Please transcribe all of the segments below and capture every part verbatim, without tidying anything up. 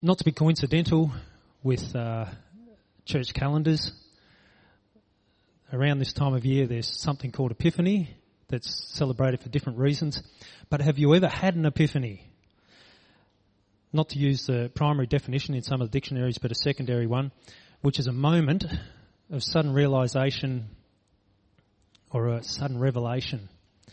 Not to be coincidental with uh, church calendars, around this time of year there's something called Epiphany that's celebrated for different reasons. But have you ever had an epiphany? Not to use the primary definition in some of the dictionaries, but a secondary one, which is a moment of sudden realisation or a sudden revelation.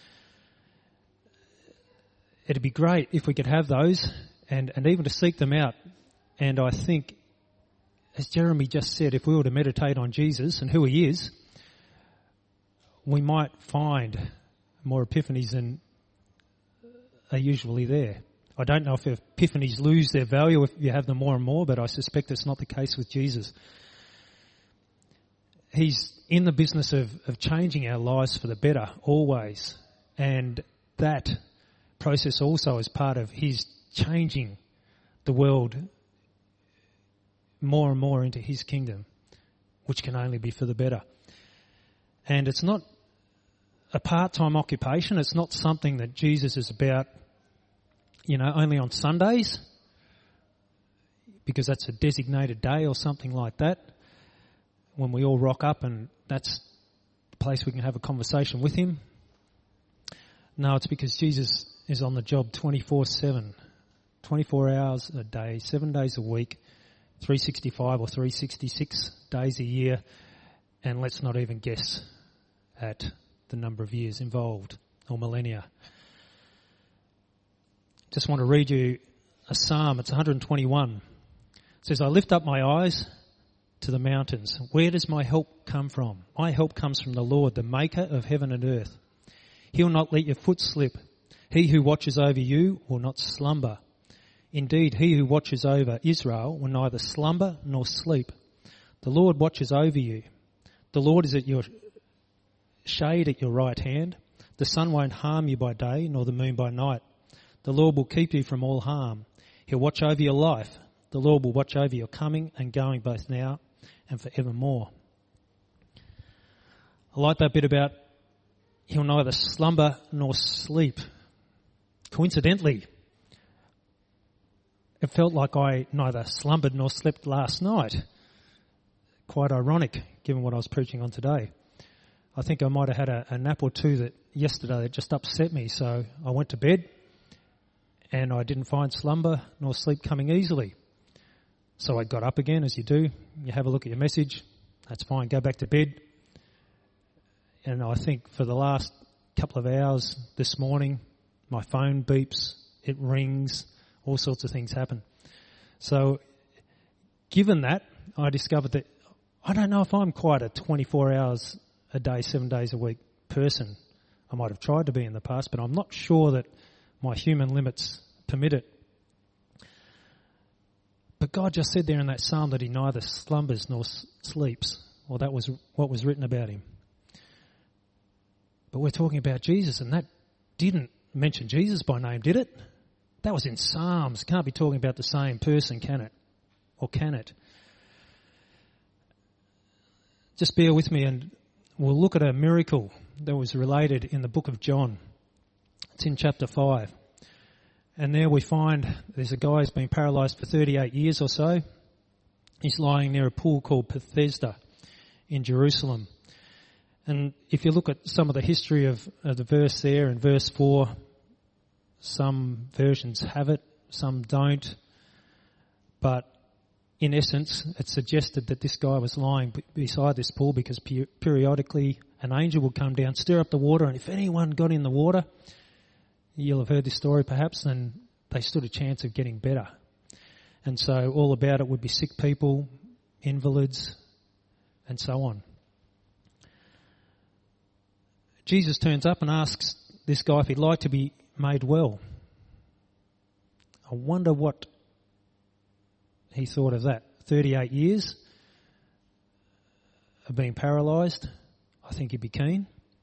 It'd be great if we could have those and, and even to seek them out. And I think, as Jeremy just said, if we were to meditate on Jesus and who he is, we might find more epiphanies than are usually there. I don't know if epiphanies lose their value if you have them more and more, but I suspect it's not the case with Jesus. He's in the business of, of changing our lives for the better, always. And that process also is part of his changing the world more and more into his kingdom, which can only be for the better. And it's not a part-time occupation. It's not something that Jesus is about, you know, only on Sundays, because that's a designated day or something like that, when we all rock up and that's the place we can have a conversation with him. No, it's because Jesus is on the job twenty-four seven, twenty-four hours a day, seven days a week, three hundred sixty-five or three hundred sixty-six days a year, and let's not even guess at the number of years involved, or millennia. Just want to read you a psalm. It's one hundred twenty-one. It says, I lift up my eyes to the mountains. Where does my help come from? My help comes from the Lord, the maker of heaven and earth. He'll not let your foot slip. He who watches over you will not slumber. Indeed, he who watches over Israel will neither slumber nor sleep. The Lord watches over you. The Lord is at your shade at your right hand. The sun won't harm you by day, nor the moon by night. The Lord will keep you from all harm. He'll watch over your life. The Lord will watch over your coming and going both now and forevermore. I like that bit about he'll neither slumber nor sleep. Coincidentally, it felt like I neither slumbered nor slept last night. Quite ironic, given what I was preaching on today. I think I might have had a, a nap or two that yesterday that just upset me, so I went to bed and I didn't find slumber nor sleep coming easily. So I got up again, as you do. You have a look at your message. That's fine. Go back to bed. And I think for the last couple of hours this morning, my phone beeps, it rings, all sorts of things happen. So given that, I discovered that I don't know if I'm quite a twenty-four hours a day, seven days a week person. I might have tried to be in the past, but I'm not sure that my human limits permit it. But God just said there in that psalm that he neither slumbers nor sleeps. Well, that was what was written about him. But we're talking about Jesus, and that didn't mention Jesus by name, did it? That was in Psalms. Can't be talking about the same person, can it? Or can it? Just bear with me and we'll look at a miracle that was related in the book of John. It's in chapter five. And there we find there's a guy who's been paralysed for thirty-eight years or so. He's lying near a pool called Bethesda in Jerusalem. And if you look at some of the history of, of the verse there in verse four, some versions have it, some don't. But in essence, it suggested that this guy was lying beside this pool because periodically an angel would come down, stir up the water, and if anyone got in the water, you'll have heard this story perhaps, then they stood a chance of getting better. And so all about it would be sick people, invalids, and so on. Jesus turns up and asks this guy if he'd like to be made well. I wonder what he thought of that. thirty-eight years of being paralysed. I think he'd be keen.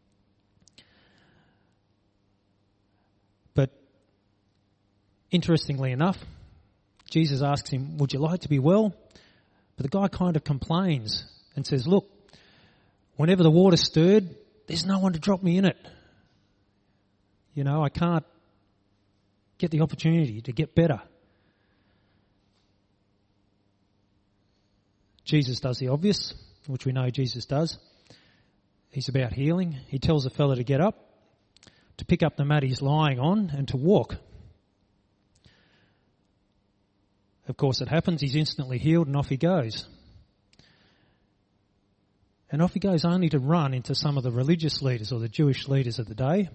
But interestingly enough, Jesus asks him, would you like to be well? But the guy kind of complains and says, look, whenever the water stirred, there's no one to drop me in it. You know, I can't get the opportunity to get better. Jesus does the obvious, which we know Jesus does. He's about healing. He tells the fella to get up, to pick up the mat he's lying on, and to walk. Of course, it happens. He's instantly healed, and off he goes. And off he goes only to run into some of the religious leaders or the Jewish leaders of the day.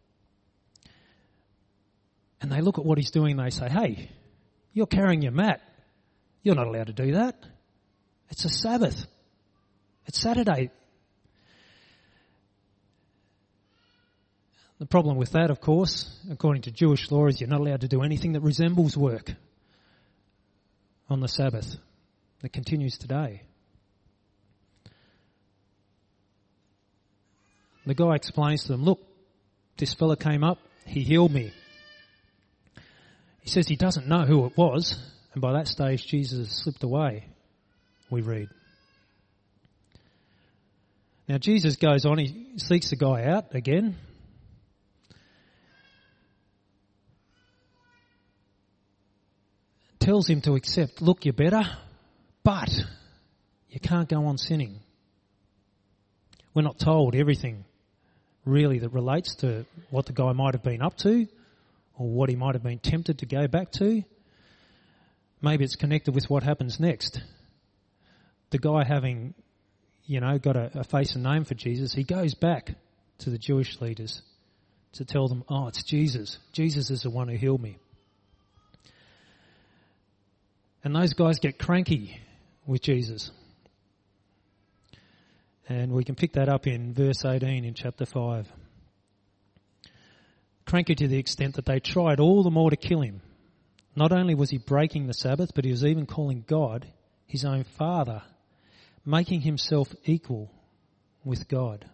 And they look at what he's doing and they say, hey, you're carrying your mat. You're not allowed to do that. It's a Sabbath. It's Saturday. The problem with that, of course, according to Jewish law, is you're not allowed to do anything that resembles work on the Sabbath. That continues today. The guy explains to them, look, this fella came up, he healed me. He says he doesn't know who it was, and by that stage Jesus has slipped away, we read. Now Jesus goes on, he seeks the guy out again. Tells him to accept, look, you're better, but you can't go on sinning. We're not told everything really that relates to what the guy might have been up to or what he might have been tempted to go back to. Maybe it's connected with what happens next. The guy, having, you know, got a, a face and name for Jesus, he goes back to the Jewish leaders to tell them, oh, it's Jesus. Jesus is the one who healed me. And those guys get cranky with Jesus. And we can pick that up in verse eighteen in chapter five. Cranky to the extent that they tried all the more to kill him. Not only was he breaking the Sabbath, but he was even calling God his own Father, making himself equal with God.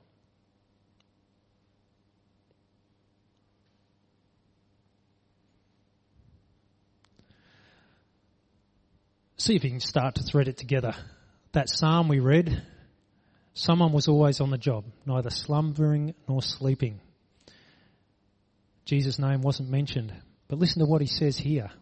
See if you can start to thread it together. That psalm we read, someone was always on the job, neither slumbering nor sleeping. Jesus' name wasn't mentioned, but listen to what he says here.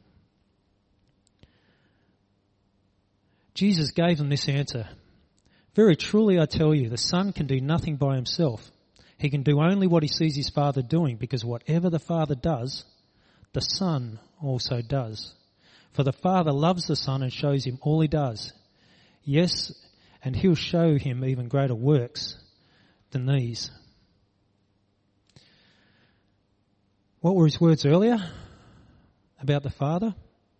Jesus gave them this answer. Very truly I tell you, the Son can do nothing by himself. He can do only what he sees his Father doing, because whatever the Father does, the Son also does. For the Father loves the Son and shows him all he does. Yes, and he'll show him even greater works than these. What were his words earlier about the Father?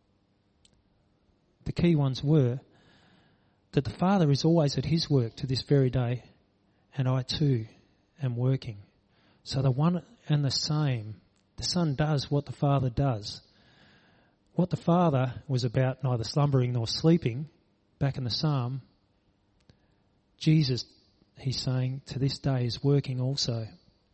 The key ones were that the Father is always at his work to this very day, and I too am working. So the one and the same, the Son does what the Father does. What the Father was about, neither slumbering nor sleeping, back in the psalm, Jesus, he's saying, to this day is working also.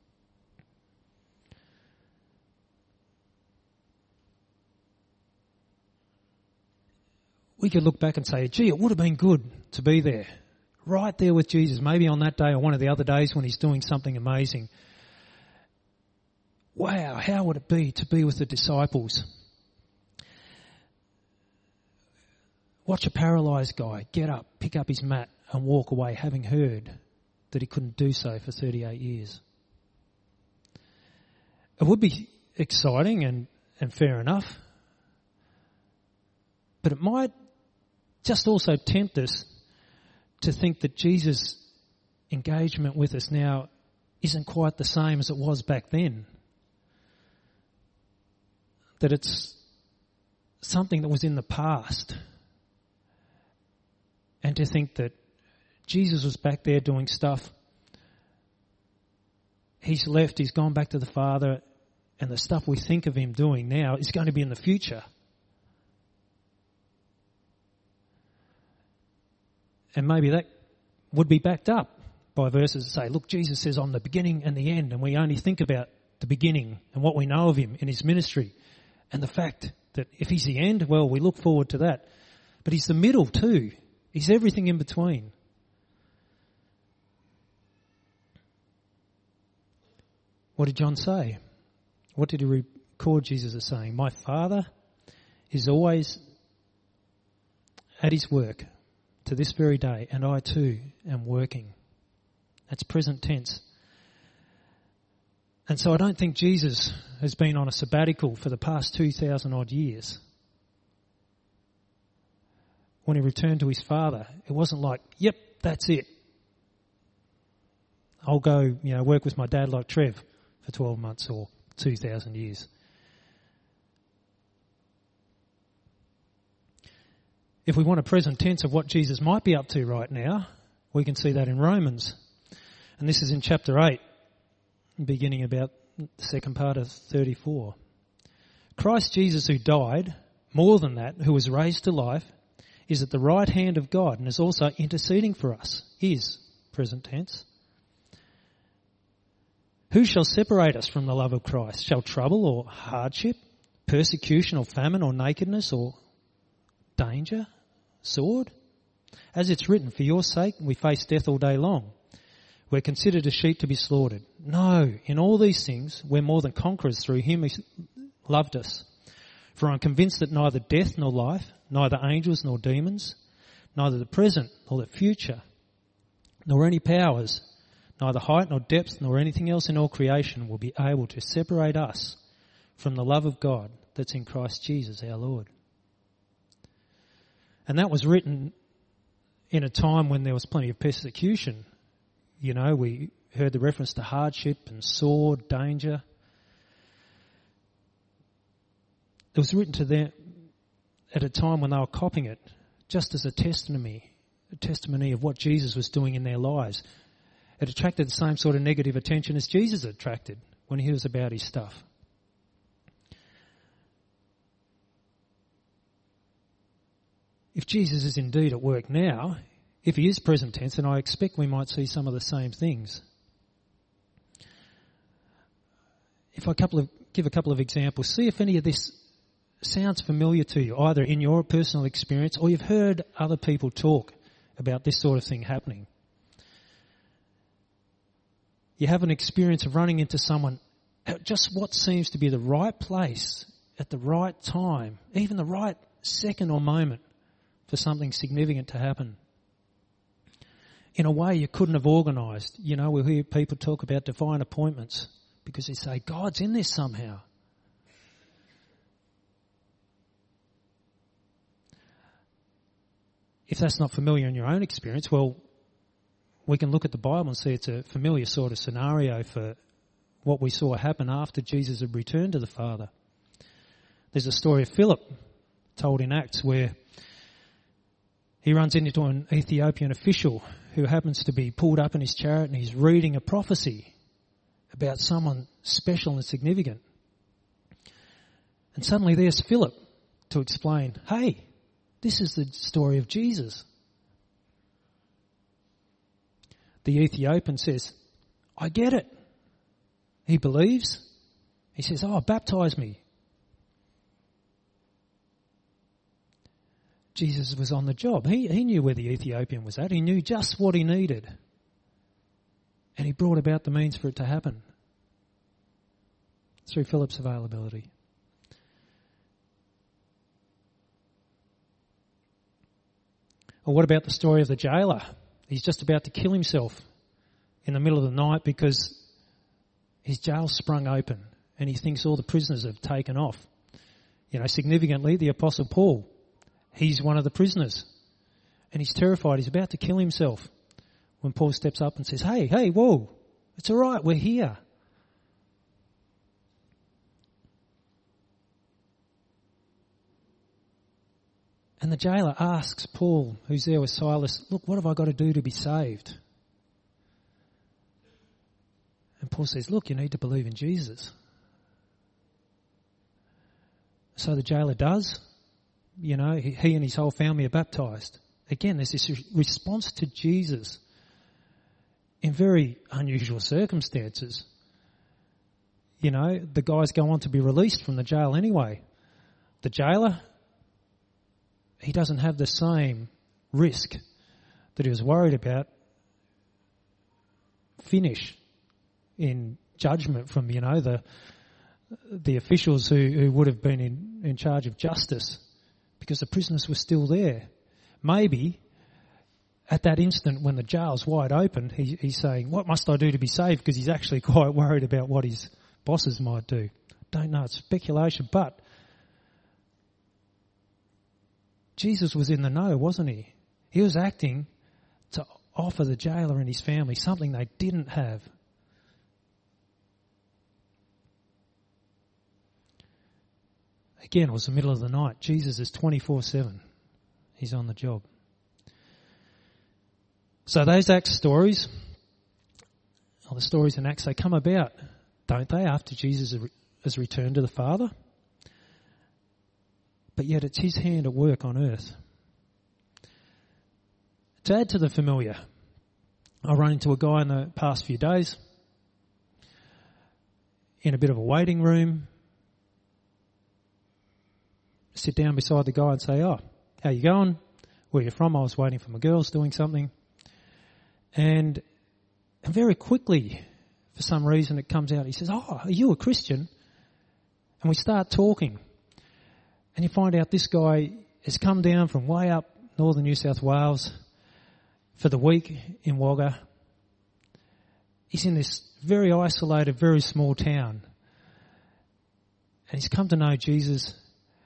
We could look back and say, gee, it would have been good to be there, right there with Jesus, maybe on that day or one of the other days when he's doing something amazing. Wow, how would it be to be with the disciples? Watch a paralysed guy get up, pick up his mat and walk away, having heard that he couldn't do so for thirty-eight years. It would be exciting and, and fair enough, but it might just also tempt us to think that Jesus' engagement with us now isn't quite the same as it was back then. That it's something that was in the past. And to think that Jesus was back there doing stuff. He's left, he's gone back to the Father, and the stuff we think of him doing now is going to be in the future. And maybe that would be backed up by verses that say, look, Jesus says I'm the beginning and the end, and we only think about the beginning and what we know of him in his ministry. And the fact that if he's the end, well, we look forward to that. But he's the middle too. He's everything in between. What did John say? What did he record Jesus as saying? My Father is always at his work to this very day, and I too am working. That's present tense. And so I don't think Jesus has been on a sabbatical for the past two thousand odd years. When he returned to his Father, it wasn't like, yep, that's it. I'll go, you know, work with my dad like Trev for twelve months or two thousand years. If we want a present tense of what Jesus might be up to right now, we can see that in Romans. And this is in chapter eight, beginning about the second part of thirty-four. Christ Jesus, who died, more than that, who was raised to life, is at the right hand of God and is also interceding for us, is present tense. Who shall separate us from the love of Christ? Shall trouble or hardship, persecution or famine or nakedness or danger, sword? As it's written, for your sake we face death all day long. We're considered as sheep to be slaughtered. No, in all these things we're more than conquerors through him who loved us. For I'm convinced that neither death nor life, neither angels nor demons, neither the present nor the future, nor any powers, neither height nor depth nor anything else in all creation will be able to separate us from the love of God that's in Christ Jesus our Lord. And that was written in a time when there was plenty of persecution. You know, we heard the reference to hardship and sword, danger. It was written to them at a time when they were copying it, just as a testimony, a testimony of what Jesus was doing in their lives. It attracted the same sort of negative attention as Jesus attracted when he was about his stuff. If Jesus is indeed at work now, if he is present tense, then I expect we might see some of the same things. If I couple of, give a couple of examples, see if any of this sounds familiar to you, either in your personal experience or you've heard other people talk about this sort of thing happening. You have an experience of running into someone at just what seems to be the right place at the right time, even the right second or moment for something significant to happen. In a way you couldn't have organised. You know, we hear people talk about divine appointments because they say, God's in this somehow. If that's not familiar in your own experience, well, we can look at the Bible and see it's a familiar sort of scenario for what we saw happen after Jesus had returned to the Father. There's a story of Philip told in Acts where he runs into an Ethiopian official who happens to be pulled up in his chariot and he's reading a prophecy about someone special and significant. And suddenly there's Philip to explain, hey, this is the story of Jesus. The Ethiopian says, I get it. He believes. He says, oh, baptize me. Jesus was on the job. He, he knew where the Ethiopian was at. He knew just what he needed. And he brought about the means for it to happen through Philip's availability. Or what about the story of the jailer? He's just about to kill himself in the middle of the night because his jail sprung open and he thinks all the prisoners have taken off. You know, significantly, the Apostle Paul, he's one of the prisoners and he's terrified. He's about to kill himself when Paul steps up and says, hey, hey, whoa, it's all right, we're here. And the jailer asks Paul, who's there with Silas, look, what have I got to do to be saved? And Paul says, look, you need to believe in Jesus. So the jailer does. You know, he, he and his whole family are baptised. Again, there's this response to Jesus in very unusual circumstances. You know, the guys go on to be released from the jail anyway. The jailer, he doesn't have the same risk that he was worried about finish in judgment from, you know, the the officials who, who would have been in, in charge of justice because the prisoners were still there. Maybe at that instant when the jail's wide open, he, he's saying, what must I do to be saved? Because he's actually quite worried about what his bosses might do. Don't know, it's speculation, but Jesus was in the know, wasn't he? He was acting to offer the jailer and his family something they didn't have. Again, it was the middle of the night. Jesus is twenty-four seven. He's on the job. So those Acts stories, or the stories in Acts, they come about, don't they, after Jesus has returned to the Father? But yet it's his hand at work on earth. To add to the familiar, I run into a guy in the past few days in a bit of a waiting room, sit down beside the guy and say, oh, how you going? Where you from? I was waiting for my girls doing something. And, and very quickly, for some reason, it comes out. He says, oh, are you a Christian? And we start talking. And you find out this guy has come down from way up northern New South Wales for the week in Wagga. He's in this very isolated, very small town. And he's come to know Jesus.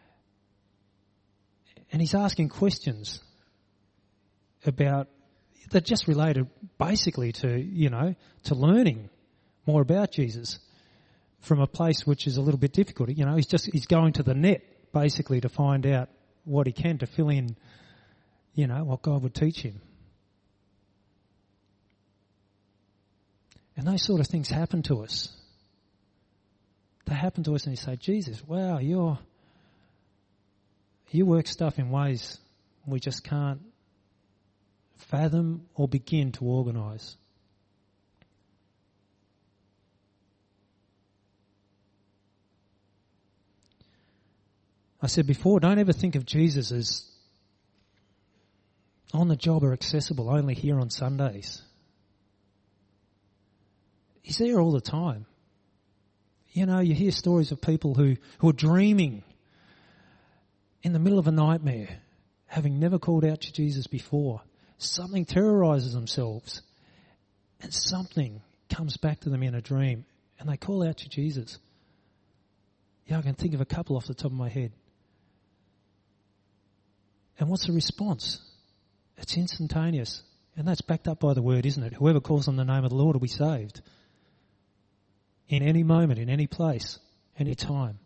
And he's asking questions about, that just related basically to, you know, to learning more about Jesus from a place which is a little bit difficult. You know, he's just, he's going to the net basically to find out what he can to fill in, you know, what God would teach him. And those sort of things happen to us. They happen to us and you say, Jesus, wow, you're, you work stuff in ways we just can't fathom or begin to organise. I said before, don't ever think of Jesus as on the job or accessible only here on Sundays. He's there all the time. You know, you hear stories of people who, who are dreaming in the middle of a nightmare, having never called out to Jesus before. Something terrorises themselves and something comes back to them in a dream and they call out to Jesus. Yeah, I can think of a couple off the top of my head. And what's the response? It's instantaneous. And that's backed up by the word, isn't it? Whoever calls on the name of the Lord will be saved. In any moment, in any place, any time.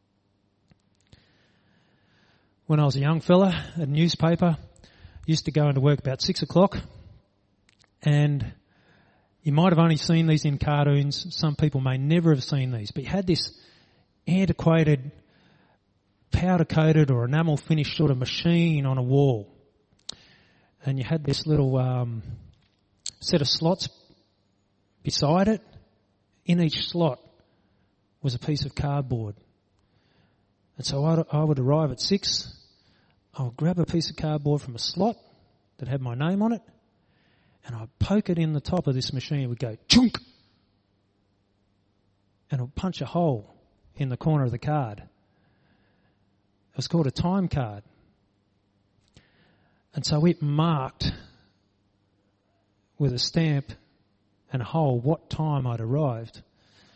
When I was a young fella at a newspaper, used to go into work about six o'clock, and you might have only seen these in cartoons. Some people may never have seen these, but you had this antiquated, powder-coated or enamel-finished sort of machine on a wall, and you had this little um, set of slots beside it. In each slot was a piece of cardboard. And so I'd, I would arrive at six, I would grab a piece of cardboard from a slot that had my name on it, and I'd poke it in the top of this machine. It would go chunk, and it would punch a hole in the corner of the card. It was called a time card. And so it marked with a stamp and a hole what time I'd arrived.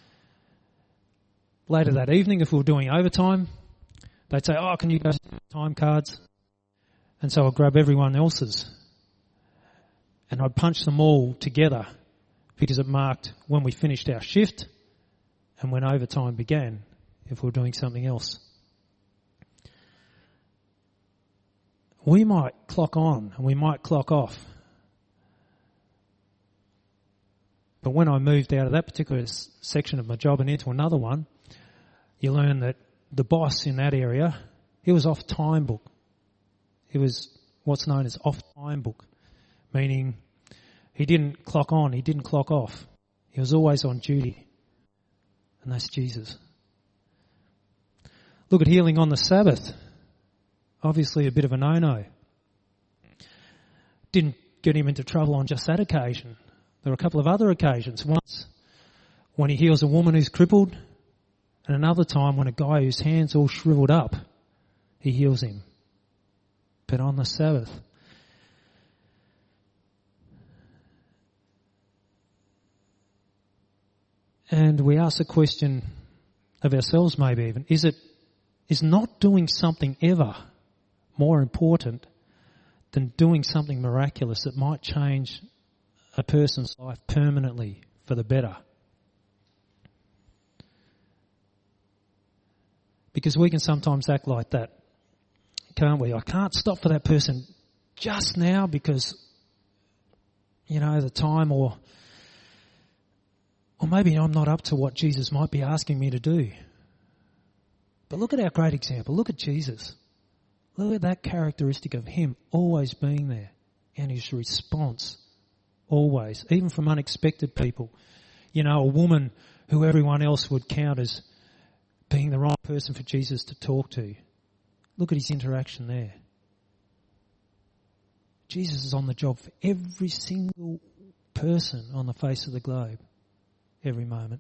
Later that evening, if we were doing overtime, they'd say, oh, can you go see time cards? And so I'd grab everyone else's and I'd punch them all together because it marked when we finished our shift and when overtime began if we were doing something else. We might clock on and we might clock off. But when I moved out of that particular section of my job and into another one, you learn that the boss in that area, he was off time book. He was what's known as off time book, meaning he didn't clock on, he didn't clock off. He was always on duty. And that's Jesus. Look at healing on the Sabbath. Obviously a bit of a no-no. Didn't get him into trouble on just that occasion. There were a couple of other occasions. Once when he heals a woman who's crippled, and another time when a guy whose hand's all shriveled up, he heals him. But on the Sabbath. And we ask the question of ourselves maybe even, is it, is not doing something ever more important than doing something miraculous that might change a person's life permanently for the better? Because we can sometimes act like that, can't we? I can't stop for that person just now because, you know, the time, or or maybe I'm not up to what Jesus might be asking me to do. But look at our great example. Look at Jesus. Look at that characteristic of him always being there, and his response always, even from unexpected people. You know, a woman who everyone else would count as being the right person for Jesus to talk to. Look at his interaction there. Jesus is on the job for every single person on the face of the globe, every moment.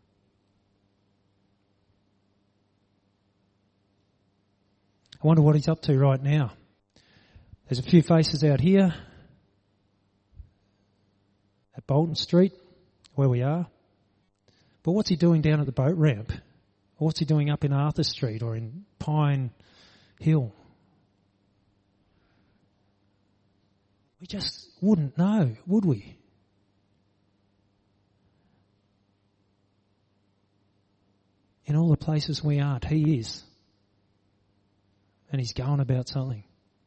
I wonder what he's up to right now. There's a few faces out here at Bolton Street, where we are. But what's he doing down at the boat ramp? Or what's he doing up in Arthur Street or in Pine Hill? We just wouldn't know, would we? In all the places we aren't, he is. And he's going about something.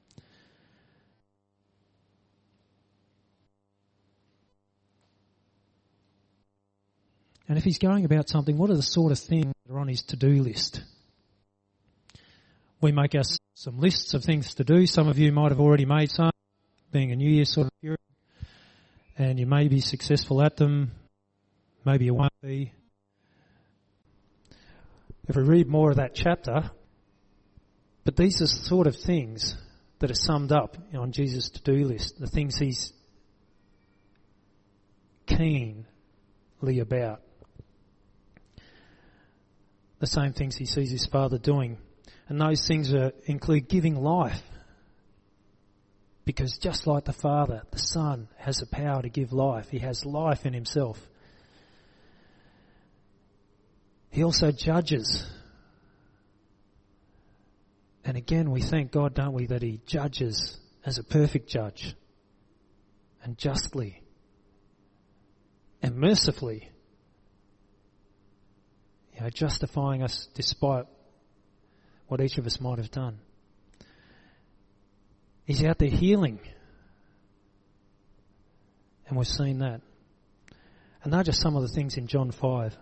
And if he's going about something, what are the sort of things that are on his to-do list? We make us some lists of things to do. Some of you might have already made some, being a New Year sort of period. And you may be successful at them. Maybe you won't be. If we read more of that chapter, but these are the sort of things that are summed up on Jesus' to-do list, the things he's keenly about. The same things he sees his Father doing. And those things are, include giving life. Because just like the Father, the Son has the power to give life. He has life in himself. He also judges. And again, we thank God, don't we, that he judges as a perfect judge, and justly and mercifully, you know, justifying us despite what each of us might have done. He's out there healing, and we've seen that. And they're just some of the things in John five.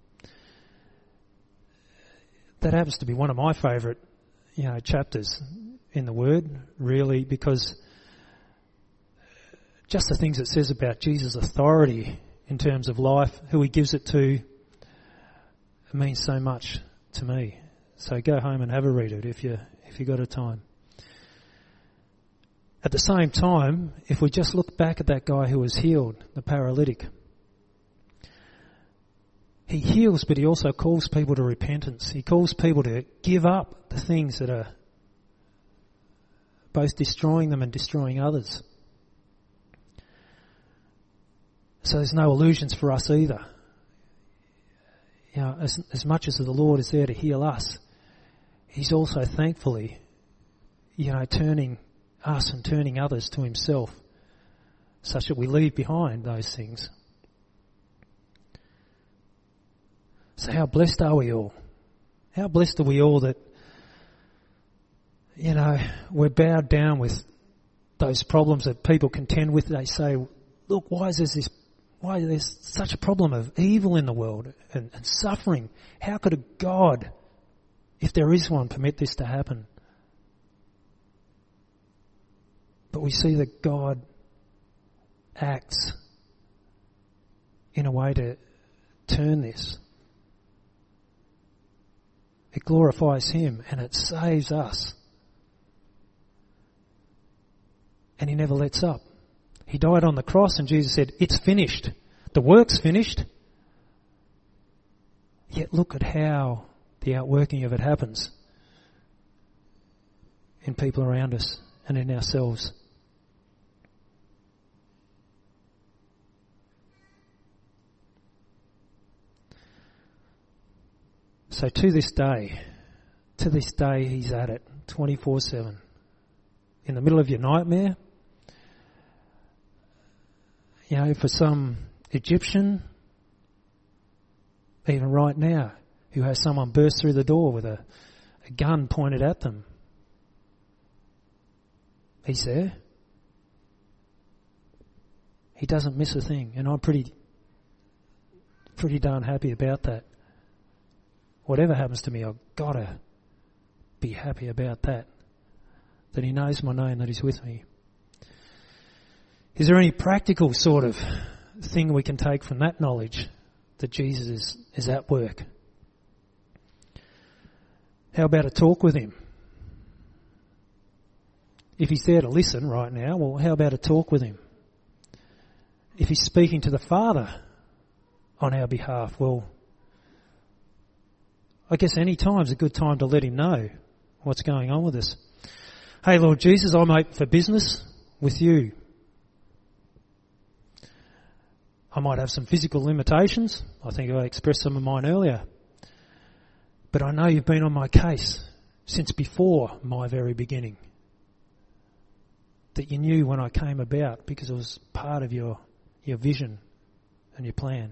That happens to be one of my favourite you know, chapters in the Word, really, because just the things it says about Jesus' authority in terms of life, who he gives it to, it means so much to me. So go home and have a read of it if you if you got a time. At the same time, if we just look back at that guy who was healed, the paralytic, he heals, but he also calls people to repentance. He calls people to give up the things that are both destroying them and destroying others. So there's no illusions for us either. You know, as, as much as the Lord is there to heal us, he's also thankfully, you know, turning us and turning others to himself, such that we leave behind those things. So how blessed are we all? How blessed are we all that, you know, we're bowed down with those problems that people contend with. They say, look, why is there this, why is there such a problem of evil in the world and, and suffering? How could a God, if there is one, permit this to happen? But we see that God acts in a way to turn this. It glorifies him and it saves us. And he never lets up. He died on the cross and Jesus said, it's finished. The work's finished. Yet look at how the outworking of it happens in people around us and in ourselves. So to this day, to this day he's at it, twenty-four seven. In the middle of your nightmare, you know, for some Egyptian, even right now, who has someone burst through the door with a, a gun pointed at them, he's there. He doesn't miss a thing, and I'm pretty, pretty darn happy about that. Whatever happens to me, I've got to be happy about that, that he knows my name, that he's with me. Is there any practical sort of thing we can take from that knowledge that Jesus is, is at work? How about a talk with him? If he's there to listen right now, well, how about a talk with him? If he's speaking to the Father on our behalf, well, I guess any time's a good time to let him know what's going on with us. Hey, Lord Jesus, I'm open for business with you. I might have some physical limitations. I think I expressed some of mine earlier. But I know you've been on my case since before my very beginning. That you knew when I came about because it was part of your, your vision and your plan.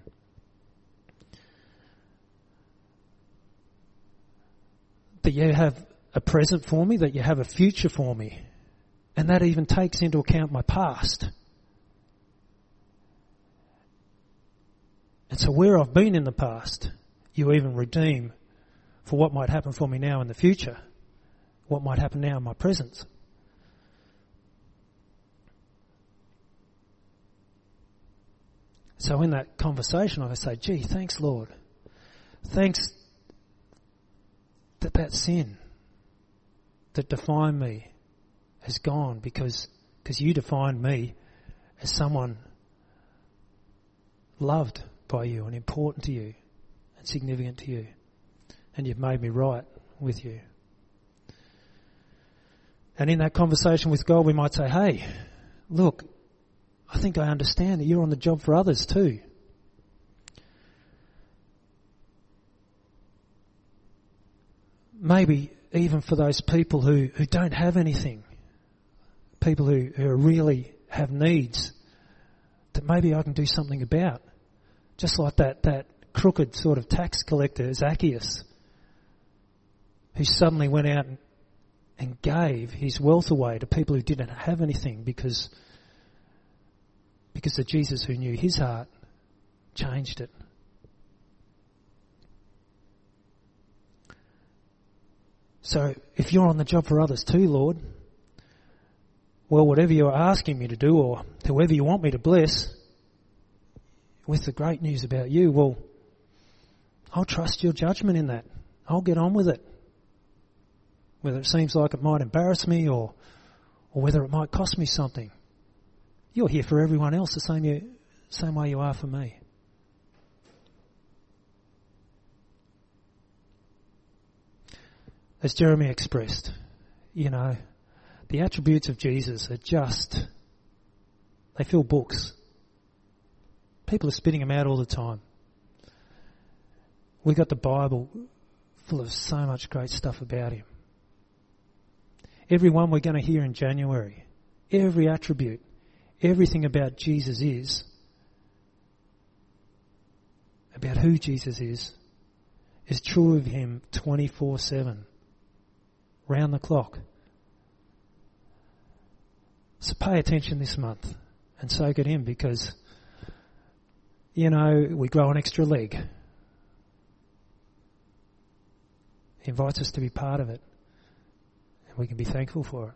That you have a present for me, that you have a future for me. And that even takes into account my past. And so where I've been in the past, you even redeem for what might happen for me now in the future, what might happen now in my present. So in that conversation, I say, gee, thanks, Lord. Thanks that that sin that defined me has gone because, because you defined me as someone loved by you and important to you and significant to you. And you've made me right with you. And in that conversation with God, we might say, hey, look, I think I understand that you're on the job for others too. Maybe even for those people who, who don't have anything, people who, who really have needs that maybe I can do something about. Just like that, that crooked sort of tax collector, Zacchaeus, who suddenly went out and, and gave his wealth away to people who didn't have anything because, because the Jesus who knew his heart changed it. So if you're on the job for others too, Lord, well, whatever you're asking me to do or whoever you want me to bless, with the great news about you, well, I'll trust your judgment in that. I'll get on with it. Whether it seems like it might embarrass me or or whether it might cost me something. You're here for everyone else the same, you, same way you are for me. As Jeremy expressed, you know, the attributes of Jesus are just, they fill books. People are spitting them out all the time. We've got the Bible full of so much great stuff about him. Every one we're going to hear in January, every attribute, everything about Jesus is, about who Jesus is, is true of him twenty-four seven, round the clock. So pay attention this month and soak it in because, you know, we grow an extra leg. He invites us to be part of it, and we can be thankful for it.